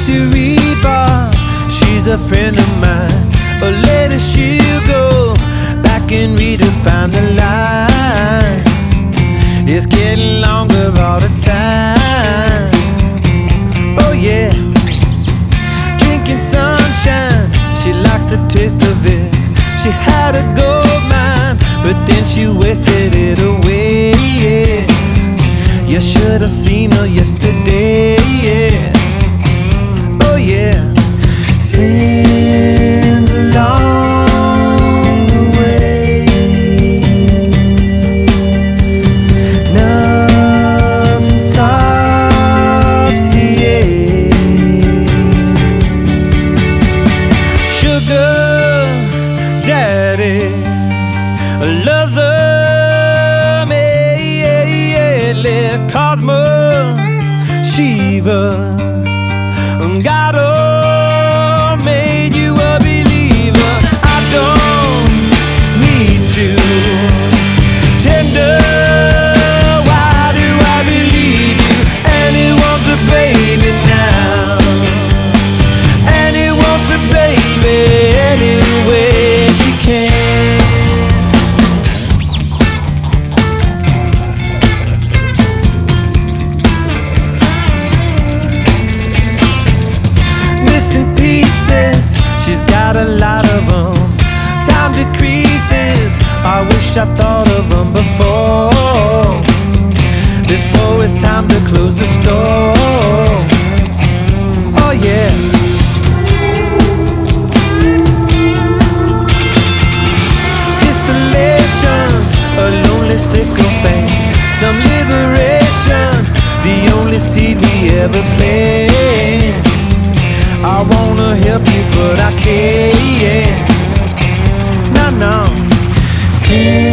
to Reba, she's a friend of mine. But later she'll go back and redefine the line. It's getting longer all the time. Oh yeah, drinking sunshine, she likes the taste of it. She had a gold mine, but then she wasted it away. Yeah, you should have seen her yesterday. Yeah. Oh yeah, send along the way. Nothing stops the ache. Sugar daddy loves her madly. Cosmo Shiva God made you a believer. I don't need to tender. Why do I believe you? And he wants a baby now, and he wants a baby any way she can. She's got a lot of them. Time decreases. I wish I thought of them before it's time to close the store. Oh yeah. Distillation, a lonely sycophant. Some liberation, the only seed we ever plant. I wanna help you, but I can't. No, no.